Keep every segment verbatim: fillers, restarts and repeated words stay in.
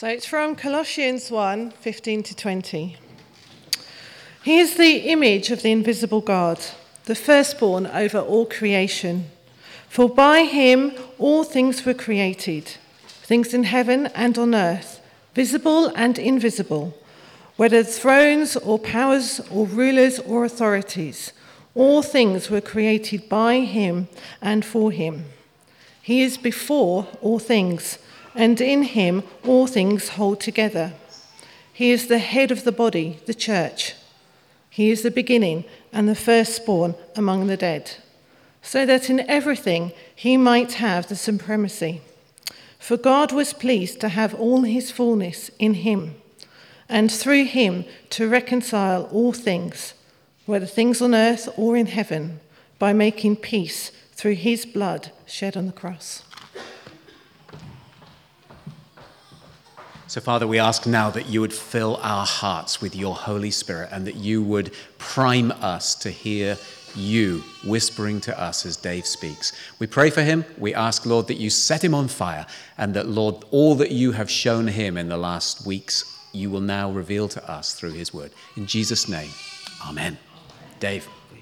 So it's from Colossians one, fifteen to twenty. He is the image of the invisible God, the firstborn over all creation. For by him all things were created, things in heaven and on earth, visible and invisible, whether thrones or powers or rulers or authorities. All things were created by him and for him. He is before all things, and in him all things hold together. He is the head of the body, the church. He is the beginning and the firstborn among the dead, so that in everything he might have the supremacy. For God was pleased to have all his fullness in him, and through him to reconcile all things, whether things on earth or in heaven, by making peace through his blood shed on the cross. So, Father, we ask now that you would fill our hearts with your Holy Spirit and that you would prime us to hear you whispering to us as Dave speaks. We pray for him. We ask, Lord, that you set him on fire and that, Lord, all that you have shown him in the last weeks, you will now reveal to us through his word. In Jesus' name, amen. Dave, please.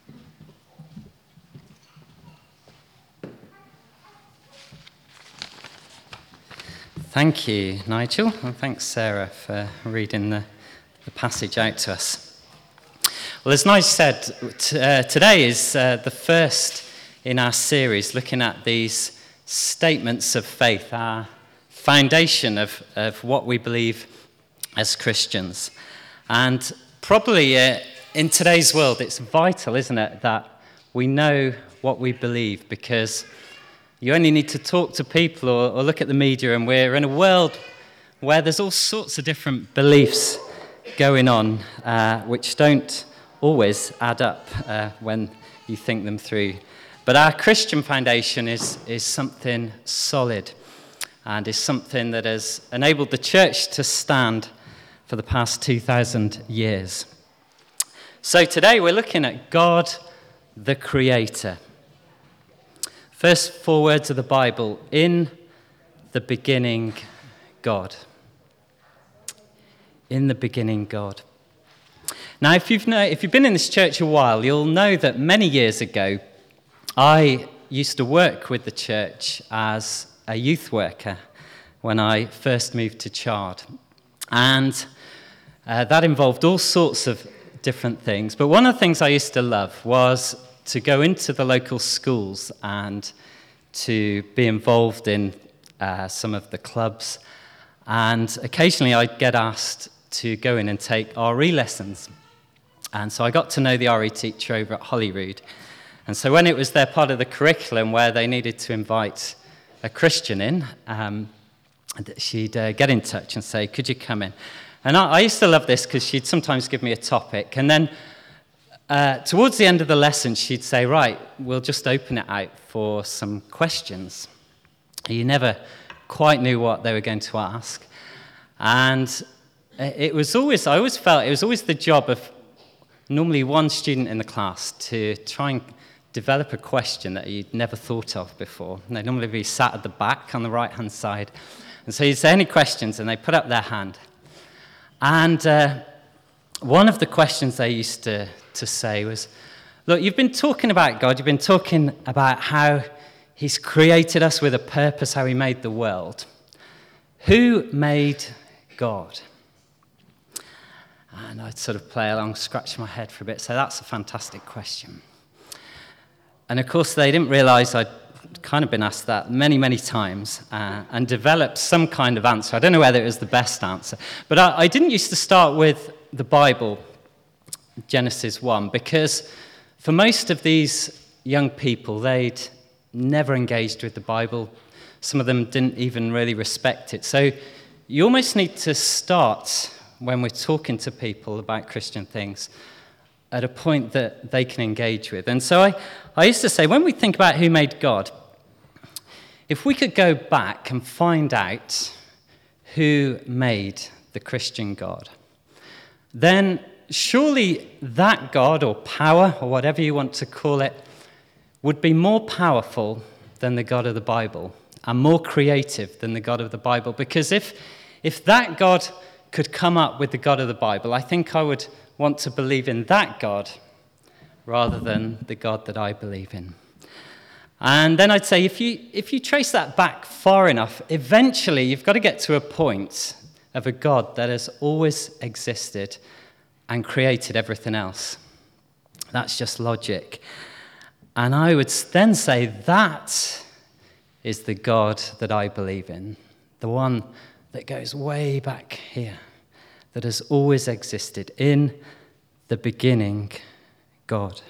Thank you, Nigel, and thanks, Sarah, for reading the, the passage out to us. Well, as Nigel said, t- uh, today is uh, the first in our series looking at these statements of faith, our foundation of, of what we believe as Christians. And probably uh, in today's world, it's vital, isn't it, that we know what we believe, because you only need to talk to people or, or look at the media, and we're in a world where there's all sorts of different beliefs going on, uh, which don't always add up uh, when you think them through. But our Christian foundation is, is something solid and is something that has enabled the church to stand for the past two thousand years. So today we're looking at God, the Creator. First four words of the Bible: in the beginning, God. In the beginning, God. Now, if you've, know, if you've been in this church a while, you'll know that many years ago, I used to work with the church as a youth worker when I first moved to Chard. And uh, that involved all sorts of different things. But one of the things I used to love was to go into the local schools and to be involved in uh, some of the clubs. And occasionally I'd get asked to go in and take R E lessons. And so I got to know the R E teacher over at Holyrood. And so when it was their part of the curriculum where they needed to invite a Christian in, um, she'd uh, get in touch and say, could you come in? And I, I used to love this because she'd sometimes give me a topic. And then Uh, towards the end of the lesson, she'd say, right, we'll just open it out for some questions. You never quite knew what they were going to ask. And it was always, I always felt it was always the job of normally one student in the class to try and develop a question that you'd never thought of before. And they'd normally be sat at the back on the right-hand side. And so you'd say, any questions? And they put up their hand. And uh, one of the questions they used to to say was, look, you've been talking about God, you've been talking about how he's created us with a purpose, how he made the world. Who made God? And I'd sort of play along, scratch my head for a bit, so that's a fantastic question. And of course, they didn't realize I'd kind of been asked that many, many times uh, and developed some kind of answer. I don't know whether it was the best answer, but I, I didn't used to start with the Bible, Genesis one, because for most of these young people, they'd never engaged with the Bible. Some of them didn't even really respect it. So you almost need to start, when we're talking to people about Christian things, at a point that they can engage with. And so I, I used to say, when we think about who made God, if we could go back and find out who made the Christian God, then surely that God, or power, or whatever you want to call it, would be more powerful than the God of the Bible and more creative than the God of the Bible. Because if, if that God could come up with the God of the Bible, I think I would want to believe in that God rather than the God that I believe in. And then I'd say if you if you trace that back far enough, eventually you've got to get to a point of a God that has always existed and created everything else. That's just logic. And I would then say that is the God that I believe in, the one that goes way back here, that has always existed, in the beginning, God.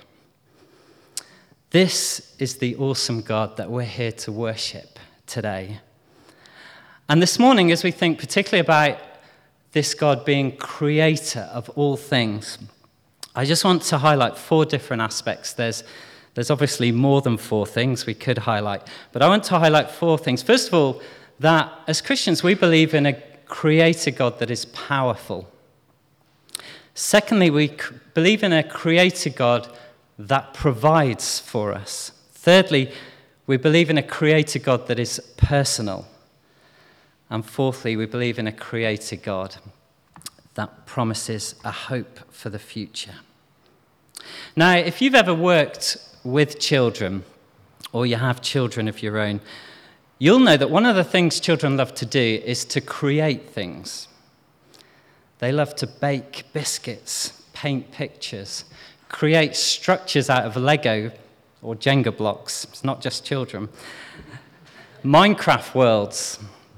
This is the awesome God that we're here to worship today. And this morning, as we think particularly about this God being creator of all things, I just want to highlight four different aspects. There's, there's obviously more than four things we could highlight, but I want to highlight four things. First of all, that as Christians, we believe in a creator God that is powerful. Secondly, we believe in a creator God that provides for us. Thirdly, we believe in a creator God that is personal. And fourthly, we believe in a creator God that promises a hope for the future. Now, if you've ever worked with children, or you have children of your own, you'll know that one of the things children love to do is to create things. They love to bake biscuits, paint pictures, create structures out of Lego or Jenga blocks. It's not just children. Minecraft worlds,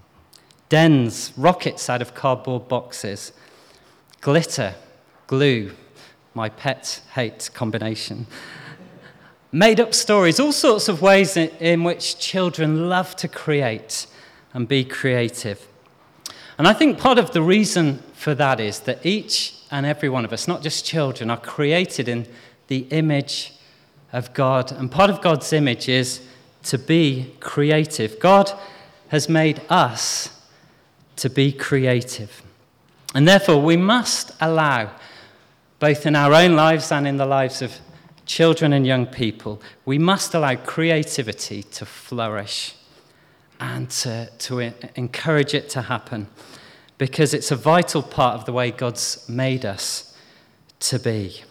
dens, rockets out of cardboard boxes, glitter, glue, my pet hate combination, made-up stories, all sorts of ways in, in which children love to create and be creative. And I think part of the reason for that is that each and every one of us, not just children, are created in the image of God. And part of God's image is to be creative. God has made us to be creative. And therefore, we must allow, both in our own lives and in the lives of children and young people, we must allow creativity to flourish and to, to encourage it to happen, because it's a vital part of the way God's made us to be.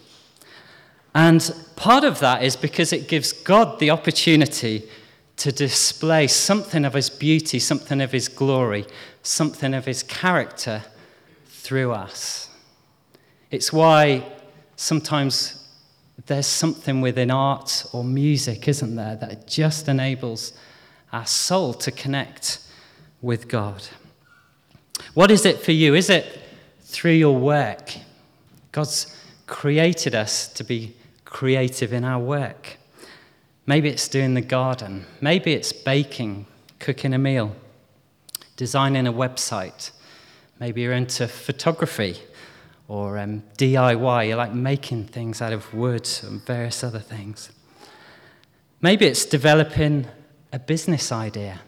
And part of that is because it gives God the opportunity to display something of his beauty, something of his glory, something of his character through us. It's why sometimes there's something within art or music, isn't there, that just enables our soul to connect with God. What is it for you? Is it through your work? God's created us to be creative in our work. Maybe it's doing the garden. Maybe it's baking, cooking a meal, designing a website. Maybe you're into photography or um, D I Y. You like making things out of wood and various other things. Maybe it's developing a business idea.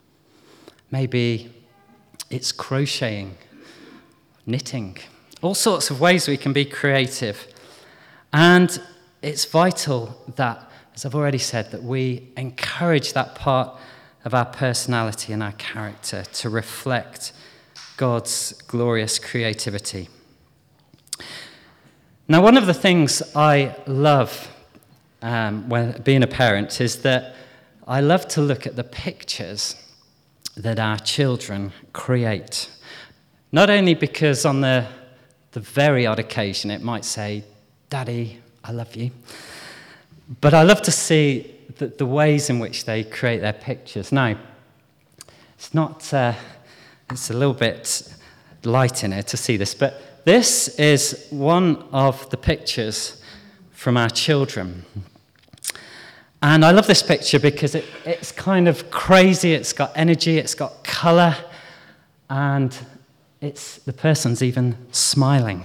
Maybe it's crocheting, knitting, all sorts of ways we can be creative. And it's vital that, as I've already said, that we encourage that part of our personality and our character to reflect God's glorious creativity. Now, one of the things I love um, when being a parent is that I love to look at the pictures that our children create. Not only because on the, the very odd occasion it might say, "Daddy, I love you," but I love to see the, the ways in which they create their pictures. Now, it's not, uh, it's a little bit light in here to see this, but this is one of the pictures from our children. And I love this picture because it, it's kind of crazy, it's got energy, it's got colour, and it's the person's even smiling.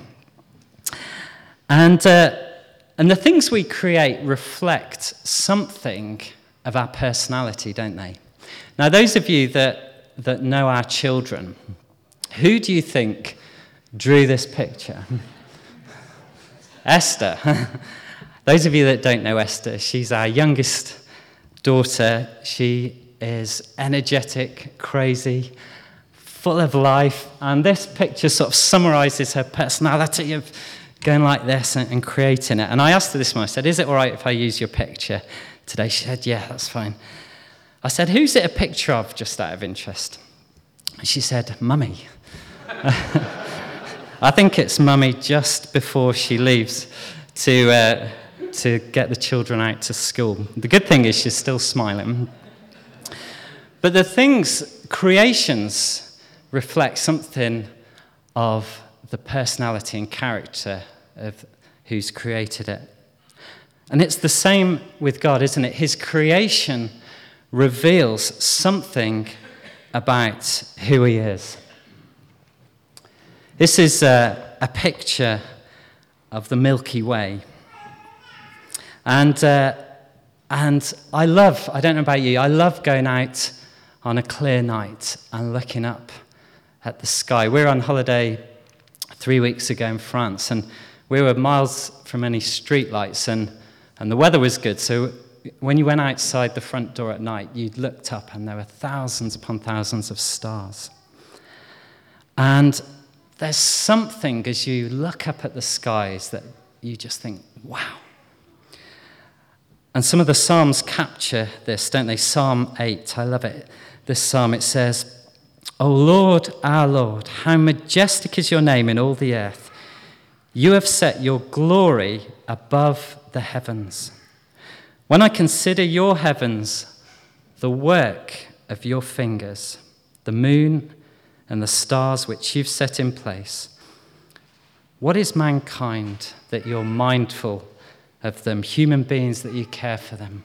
And uh, and the things we create reflect something of our personality, don't they? Now, those of you that, that know our children, who do you think drew this picture? Esther. Those of you that don't know Esther, she's our youngest daughter. She is energetic, crazy, full of life. And this picture sort of summarizes her personality of going like this and, and creating it. And I asked her this one. I said, is it all right if I use your picture today? She said, yeah, that's fine. I said, who's it a picture of, just out of interest? And she said, Mummy. I think it's Mummy just before she leaves to uh, to get the children out to school. The good thing is she's still smiling. But the things, creations, reflect something of the personality and character of who's created it. And it's the same with God, isn't it? His creation reveals something about who he is. This is a, a picture of the Milky Way. And uh, and I love, I don't know about you, I love going out on a clear night and looking up at the sky. We were on holiday three weeks ago in France, and we were miles from any streetlights, and, and the weather was good. So when you went outside the front door at night, you looked up and there were thousands upon thousands of stars. And there's something as you look up at the skies that you just think, wow. And some of the Psalms capture this, don't they? Psalm eight, I love it. This psalm, it says, O Lord, our Lord, how majestic is your name in all the earth. You have set your glory above the heavens. When I consider your heavens, the work of your fingers, the moon and the stars which you've set in place, what is mankind that you're mindful of them, human beings that you care for them?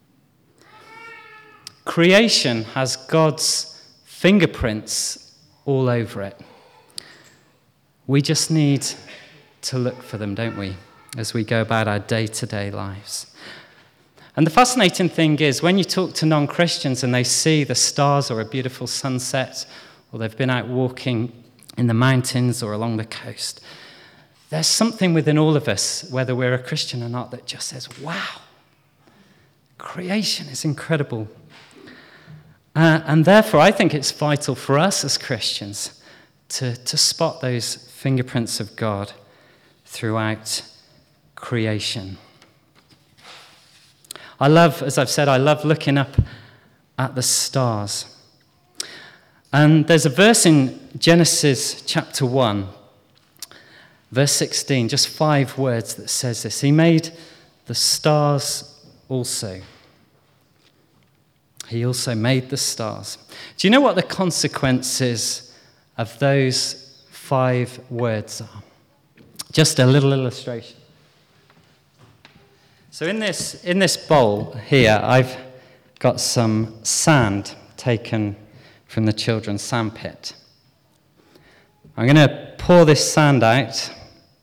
Creation has God's fingerprints all over it. We just need to look for them, don't we, as we go about our day-to-day lives. And the fascinating thing is, when you talk to non-Christians and they see the stars or a beautiful sunset, or they've been out walking in the mountains or along the coast, there's something within all of us, whether we're a Christian or not, that just says, wow, creation is incredible. Uh, and therefore, I think it's vital for us as Christians to, to spot those fingerprints of God throughout creation. I love, as I've said, I love looking up at the stars. And there's a verse in Genesis chapter one, verse sixteen, just five words that says this. He made the stars also. He also made the stars. Do you know what the consequences of those five words are? Just a little illustration. So in this, in this bowl here, I've got some sand taken from the children's sandpit. I'm going to pour this sand out.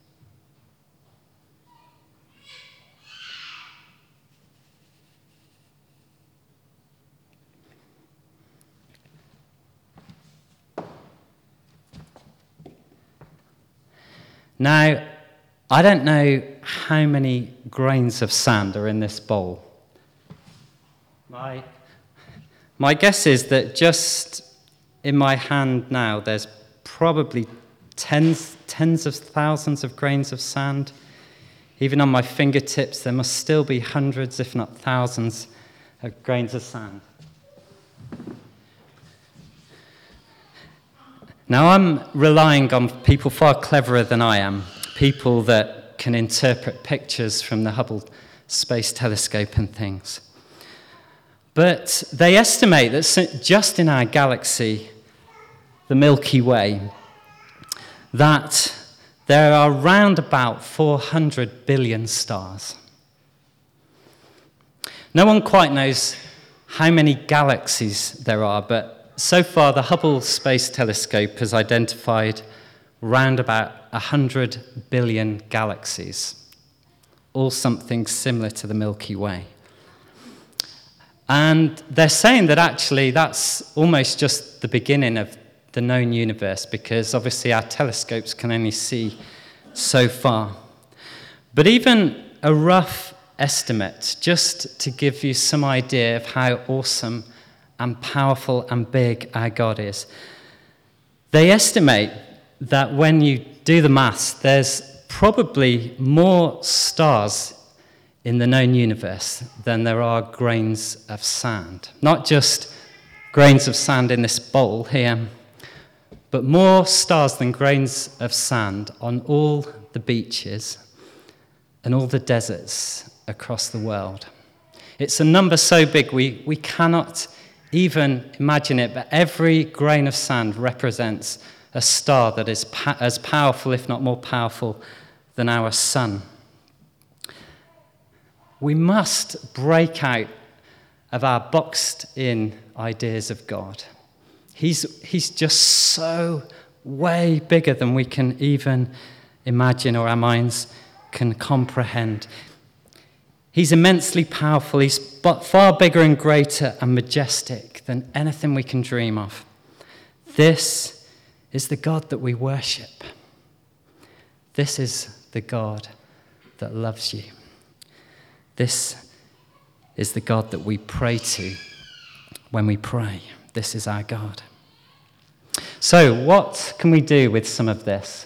Now, I don't know how many grains of sand are in this bowl. My, my guess is that just in my hand now, there's probably tens, tens of thousands of grains of sand. Even on my fingertips, there must still be hundreds, if not thousands, of grains of sand. Now, I'm relying on people far cleverer than I am, people that can interpret pictures from the Hubble Space Telescope and things. But they estimate that just in our galaxy, the Milky Way, that there are around about four hundred billion stars. No one quite knows how many galaxies there are, but so far, the Hubble Space Telescope has identified round about one hundred billion galaxies, all something similar to the Milky Way. And they're saying that actually that's almost just the beginning of the known universe, because obviously our telescopes can only see so far. But even a rough estimate, just to give you some idea of how awesome and powerful and big our God is. They estimate that when you do the maths, there's probably more stars in the known universe than there are grains of sand. Not just grains of sand in this bowl here, but more stars than grains of sand on all the beaches and all the deserts across the world. It's a number so big we, we cannot even imagine it, but every grain of sand represents a star that is pa- as powerful, if not more powerful, than our sun. We must break out of our boxed-in ideas of God. He's, he's just so way bigger than we can even imagine or our minds can comprehend. He's immensely powerful. He's far bigger and greater and majestic than anything we can dream of. This is the God that we worship. This is the God that loves you. This is the God that we pray to when we pray. This is our God. So, what can we do with some of this?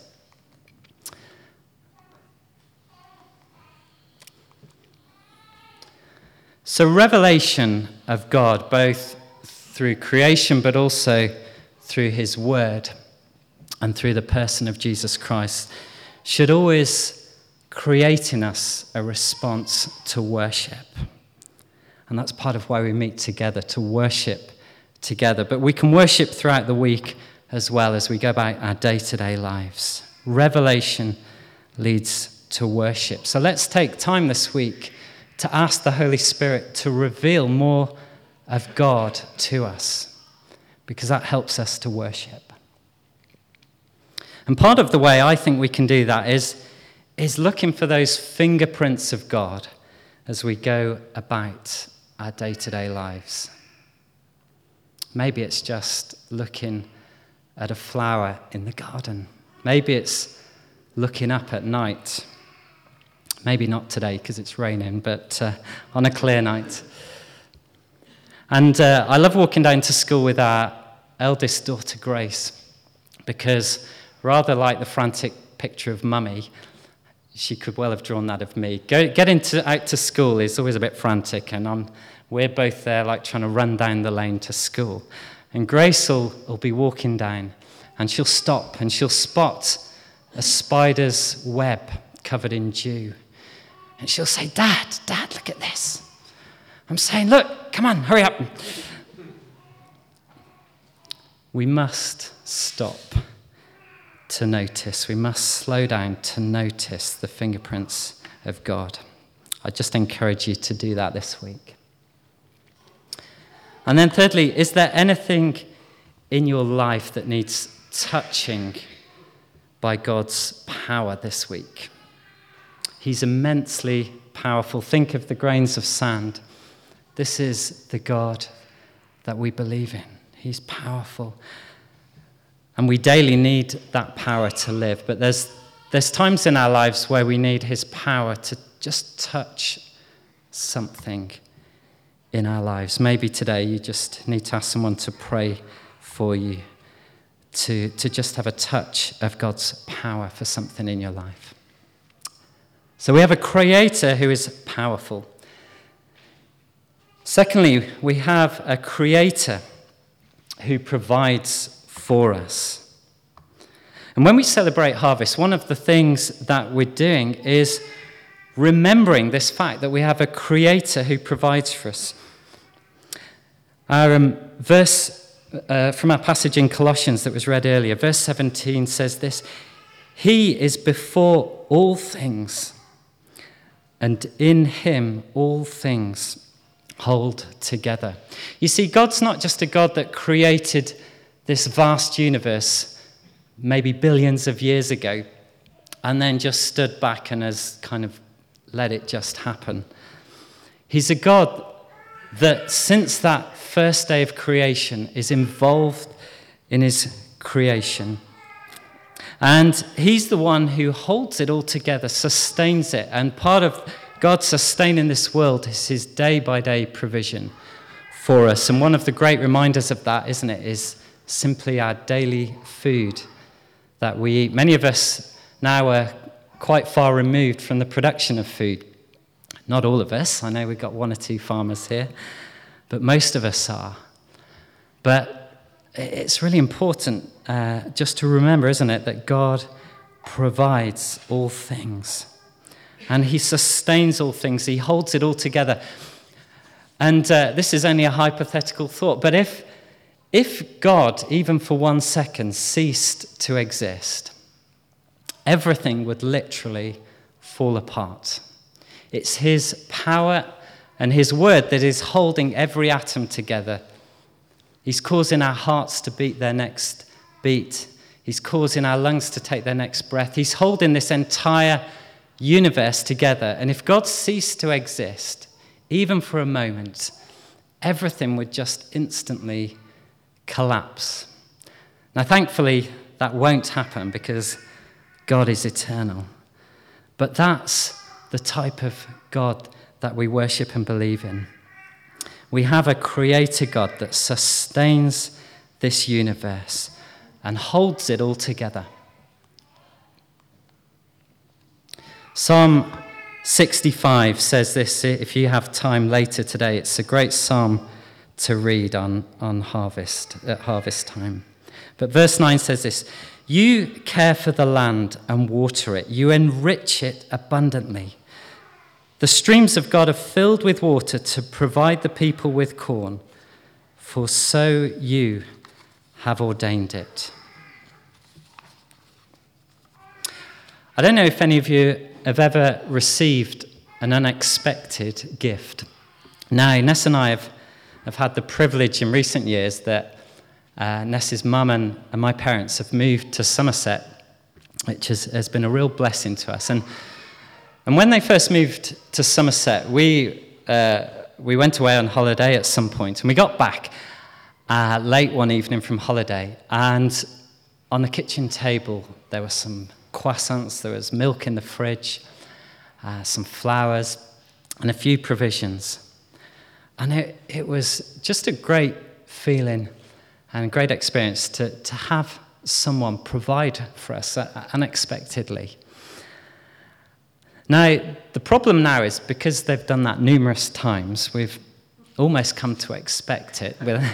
So, revelation of God, both through creation but also through his word and through the person of Jesus Christ, should always create in us a response to worship. And that's part of why we meet together, to worship together. But we can worship throughout the week as well as we go about our day-to-day lives. Revelation leads to worship. So let's take time this week to ask the Holy Spirit to reveal more of God to us, because that helps us to worship. And part of the way I think we can do that is, is looking for those fingerprints of God as we go about our day-to-day lives. Maybe it's just looking at a flower in the garden. Maybe it's looking up at night. Maybe not today because it's raining, but uh, on a clear night. And uh, I love walking down to school with our eldest daughter, Grace, because rather like the frantic picture of Mummy, she could well have drawn that of me. Go, getting to, out to school is always a bit frantic, and I'm, we're both there like trying to run down the lane to school. And Grace will, will be walking down, and she'll stop, and she'll spot a spider's web covered in dew. And she'll say, Dad, Dad, look at this. I'm saying, look, come on, hurry up. We must stop to notice. We must slow down to notice the fingerprints of God. I just encourage you to do that this week. And then thirdly, is there anything in your life that needs touching by God's power this week? He's immensely powerful. Think of the grains of sand. This is the God that we believe in. He's powerful. And we daily need that power to live. But there's, there's times in our lives where we need his power to just touch something in our lives. Maybe today you just need to ask someone to pray for you, to, to just have a touch of God's power for something in your life. So we have a creator who is powerful. Secondly, we have a creator who provides for us. And when we celebrate harvest, one of the things that we're doing is remembering this fact that we have a creator who provides for us. Our um, verse uh, from our passage in Colossians that was read earlier, verse seventeen says this: He is before all things, and in him all things hold together. You see, God's not just a God that created this vast universe maybe billions of years ago and then just stood back and has kind of let it just happen. He's a God that since that first day of creation is involved in his creation. And he's the one who holds it all together, sustains it. And part of God sustaining this world is his day-by-day provision for us. And one of the great reminders of that, isn't it, is simply our daily food that we eat. Many of us now are quite far removed from the production of food. Not all of us. I know we've got one or two farmers here, but most of us are. But it's really important uh, just to remember, isn't it, that God provides all things. And he sustains all things. He holds it all together. And uh, this is only a hypothetical thought, but if, if God, even for one second, ceased to exist, everything would literally fall apart. It's his power and his word that is holding every atom together. He's causing our hearts to beat their next beat. He's causing our lungs to take their next breath. He's holding this entire universe together. And if God ceased to exist, even for a moment, everything would just instantly collapse. Now, thankfully, that won't happen because God is eternal. But that's the type of God that we worship and believe in. We have a creator God that sustains this universe and holds it all together. Psalm sixty-five says this, if you have time later today. It's a great psalm to read on, on harvest, at harvest time. But verse nine says this: you care for the land and water it. You enrich it abundantly. The streams of God are filled with water to provide the people with corn, for so you have ordained it. I don't know if any of you have ever received an unexpected gift. Now, Ness and I have, have had the privilege in recent years that uh, Ness's mum and, and my parents have moved to Somerset, which has, has been a real blessing to us. And And when they first moved to Somerset, we uh, we went away on holiday at some point, and we got back uh, late one evening from holiday, and on the kitchen table there were some croissants, there was milk in the fridge, uh, some flowers, and a few provisions. And it, it was just a great feeling and a great experience to, to have someone provide for us uh, unexpectedly. Now, the problem now is because they've done that numerous times, we've almost come to expect it. uh,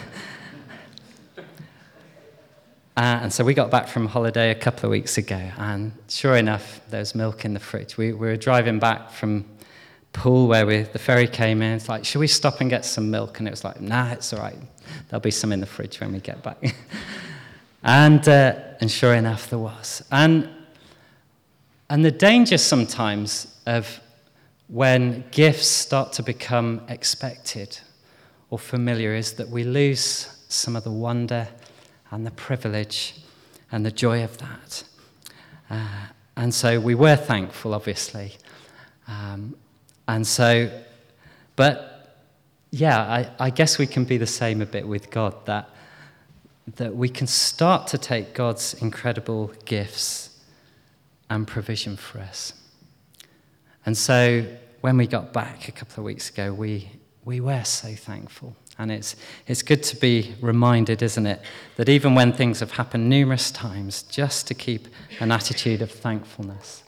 and so we got back from holiday a couple of weeks ago, and sure enough, there's milk in the fridge. We, we were driving back from Poole where we, the ferry came in. It's like, should we stop and get some milk? And it was like, nah, it's all right. There'll be some in the fridge when we get back. and uh, and sure enough, there was. And And the danger sometimes of when gifts start to become expected or familiar is that we lose some of the wonder and the privilege and the joy of that. Uh, and so we were thankful, obviously. Um, and so, but yeah, I, I guess we can be the same a bit with God, that, that we can start to take God's incredible gifts and provision for us. And so when we got back a couple of weeks ago, we we were so thankful. And it's it's good to be reminded, isn't it, that even when things have happened numerous times, just to keep an attitude of thankfulness.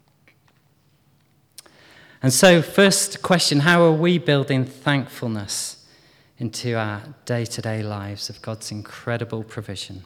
And so, first question, how are we building thankfulness into our day-to-day lives of God's incredible provision?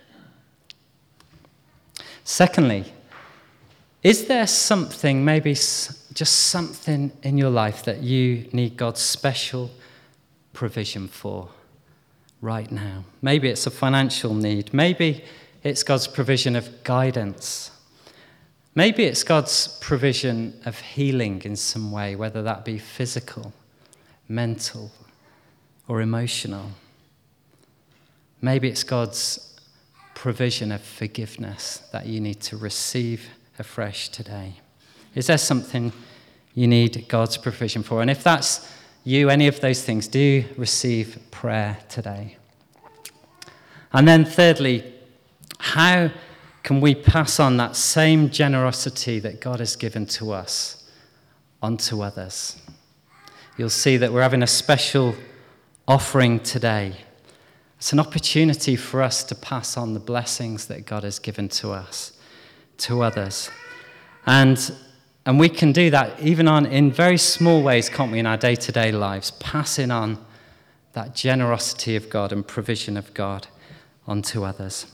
Secondly, is there something, maybe just something in your life that you need God's special provision for right now? Maybe it's a financial need. Maybe it's God's provision of guidance. Maybe it's God's provision of healing in some way, whether that be physical, mental, or emotional. Maybe it's God's provision of forgiveness that you need to receive afresh today. Is there something you need God's provision for? And if that's you, any of those things, do receive prayer today. And then thirdly, how can we pass on that same generosity that God has given to us onto others? You'll see that we're having a special offering today. It's an opportunity for us to pass on the blessings that God has given to us, to others. And, and we can do that even on in very small ways, can't we, in our day-to-day lives, passing on that generosity of God and provision of God onto others.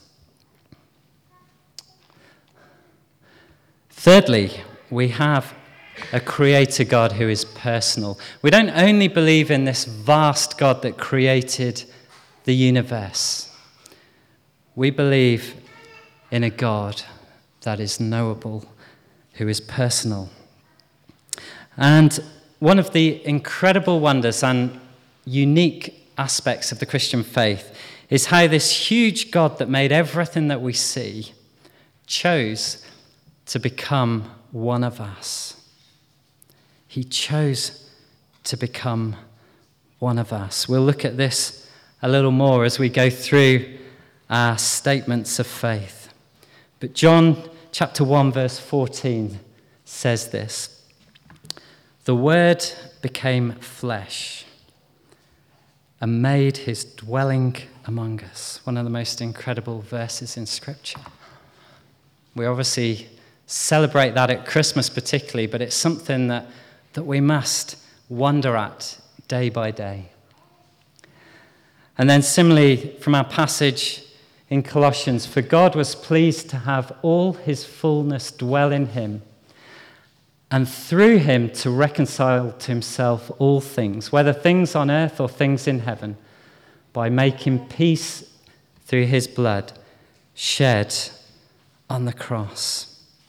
Thirdly, we have a creator God who is personal. We don't only believe in this vast God that created the universe. We believe in a God that is knowable, who is personal. And one of the incredible wonders and unique aspects of the Christian faith is how this huge God that made everything that we see chose to become one of us. He chose to become one of us. We'll look at this a little more as we go through our statements of faith. But John chapter one, verse fourteen says this: "The Word became flesh and made his dwelling among us." One of the most incredible verses in Scripture. We obviously celebrate that at Christmas particularly, but it's something that, that we must wonder at day by day. And then similarly, from our passage in Colossians, "For God was pleased to have all his fullness dwell in him, and through him to reconcile to himself all things, whether things on earth or things in heaven, by making peace through his blood shed on the cross."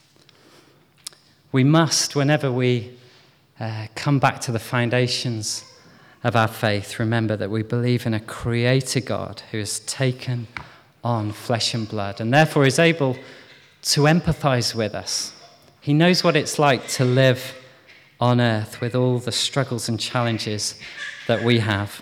We must, whenever we uh, come back to the foundations of our faith, remember that we believe in a creator God who has taken on flesh and blood and therefore is able to empathize with us. He knows what it's like to live on earth with all the struggles and challenges that we have.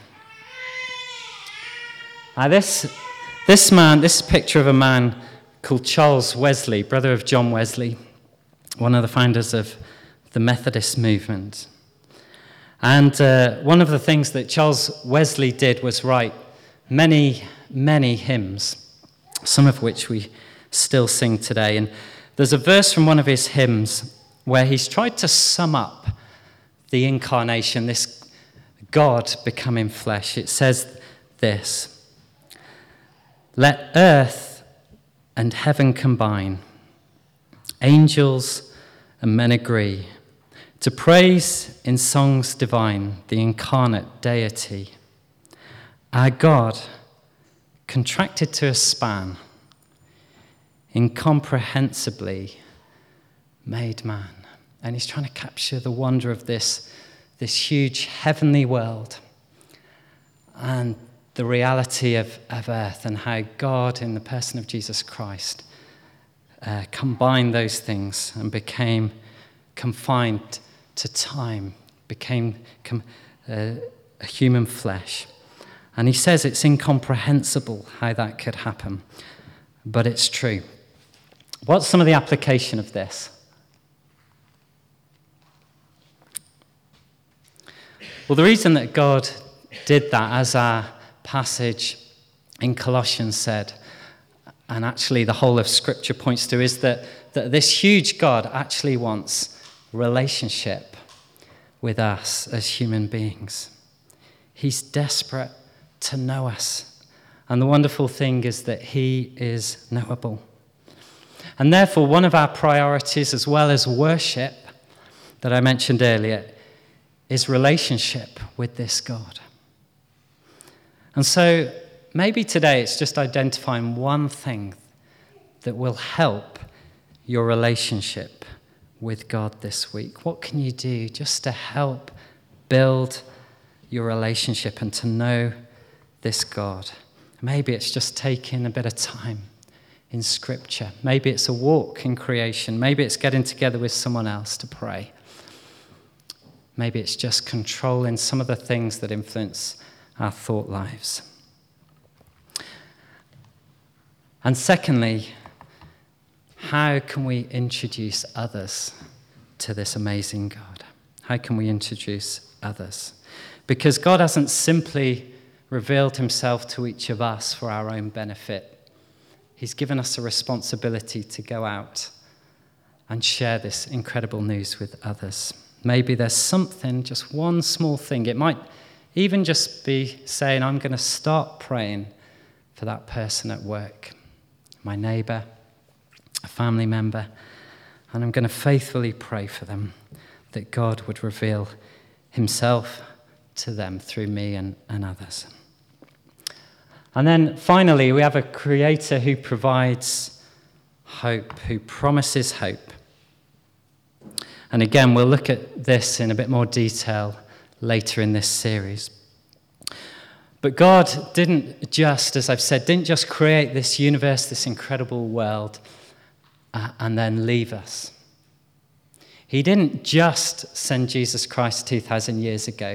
Now this, this man, this picture of a man called Charles Wesley, brother of John Wesley, one of the founders of the Methodist movement. And uh, one of the things that Charles Wesley did was write many, many hymns, some of which we still sing today. And there's a verse from one of his hymns where he's tried to sum up the incarnation, this God becoming flesh. It says this: "Let earth and heaven combine, angels and men agree, to praise in songs divine the incarnate deity. Our God, contracted to a span, incomprehensibly made man." And he's trying to capture the wonder of this, this huge heavenly world and the reality of, of earth, and how God, in the person of Jesus Christ, uh, combined those things and became confined to time, became com- uh, a human flesh. And he says it's incomprehensible how that could happen, but it's true. What's some of the application of this? Well, the reason that God did that, as our passage in Colossians said, and actually the whole of Scripture points to, is that, that this huge God actually wants relationship with us as human beings. He's desperate to know us. And the wonderful thing is that he is knowable. And therefore, one of our priorities, as well as worship, that I mentioned earlier, is relationship with this God. And so maybe today it's just identifying one thing that will help your relationship with God this week. What can you do just to help build your relationship and to know this God? Maybe it's just taking a bit of time in Scripture. Maybe it's a walk in creation. Maybe it's getting together with someone else to pray. Maybe it's just controlling some of the things that influence our thought lives. And secondly, how can we introduce others to this amazing God? How can we introduce others? Because God hasn't simply revealed himself to each of us for our own benefit. He's given us a responsibility to go out and share this incredible news with others. Maybe there's something, just one small thing. It might even just be saying, I'm going to start praying for that person at work, my neighbour, a family member, and I'm going to faithfully pray for them that God would reveal himself to them through me and, and others. And then finally, we have a creator who provides hope, who promises hope. And again, we'll look at this in a bit more detail later in this series. But God didn't just, as I've said, didn't just create this universe, this incredible world, uh, and then leave us. He didn't just send Jesus Christ two thousand years ago.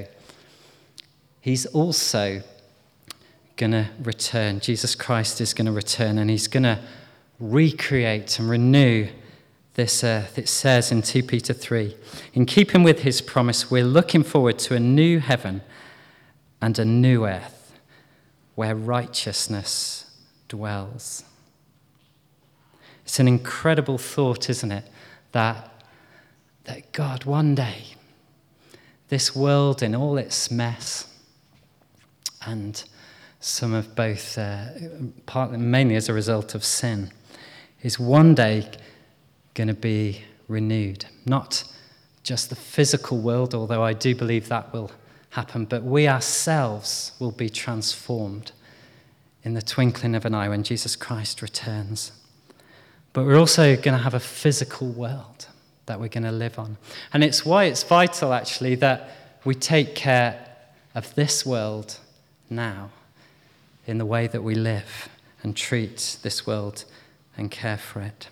He's also going to return. Jesus Christ is going to return, and he's going to recreate and renew this earth. It says in Second Peter three, in keeping with his promise, we're looking forward to a new heaven and a new earth where righteousness dwells. It's an incredible thought, isn't it? That, that God, one day, this world in all its mess, and some of both, uh, partly, mainly as a result of sin, is one day going to be renewed. Not just the physical world, although I do believe that will happen, but we ourselves will be transformed in the twinkling of an eye when Jesus Christ returns. But we're also going to have a physical world that we're going to live on. And it's why it's vital, actually, that we take care of this world now in the way that we live and treat this world and care for it.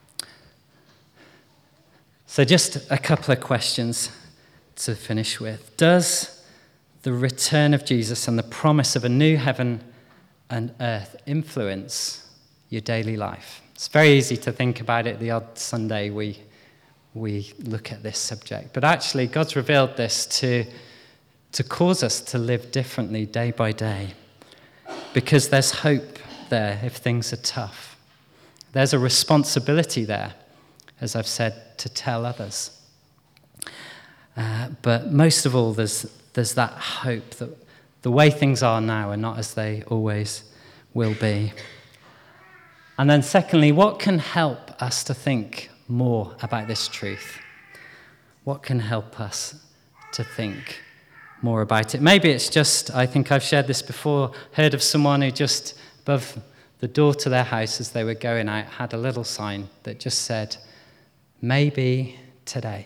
So just a couple of questions to finish with. Does the return of Jesus and the promise of a new heaven and earth influence your daily life? It's very easy to think about it the odd Sunday we we look at this subject. But actually, God's revealed this to, to cause us to live differently day by day, because there's hope there if things are tough. There's a responsibility there, as I've said, to tell others. Uh, but most of all, there's there's that hope that the way things are now are not as they always will be. And then secondly, what can help us to think more about this truth? What can help us to think more about it? Maybe it's just, I think I've shared this before, heard of someone who just above the door to their house as they were going out had a little sign that just said, maybe today.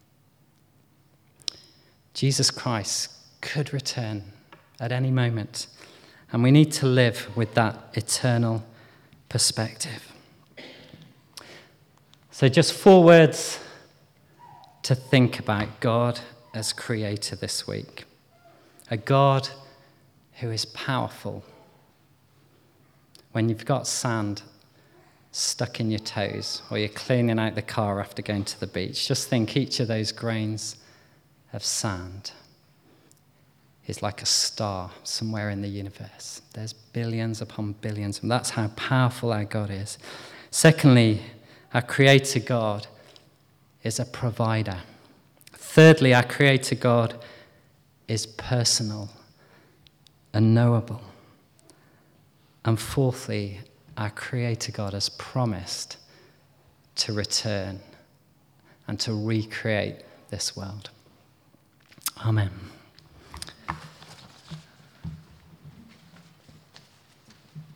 Jesus Christ could return at any moment, and we need to live with that eternal perspective. So just four words to think about God as creator this week. A God who is powerful. When you've got sand stuck in your toes, or you're cleaning out the car after going to the beach, just think each of those grains of sand is like a star somewhere in the universe. There's billions upon billions, and that's how powerful our God is. Secondly, our Creator God is a provider. Thirdly, our Creator God is personal and knowable. And fourthly, our Creator God has promised to return and to recreate this world. Amen.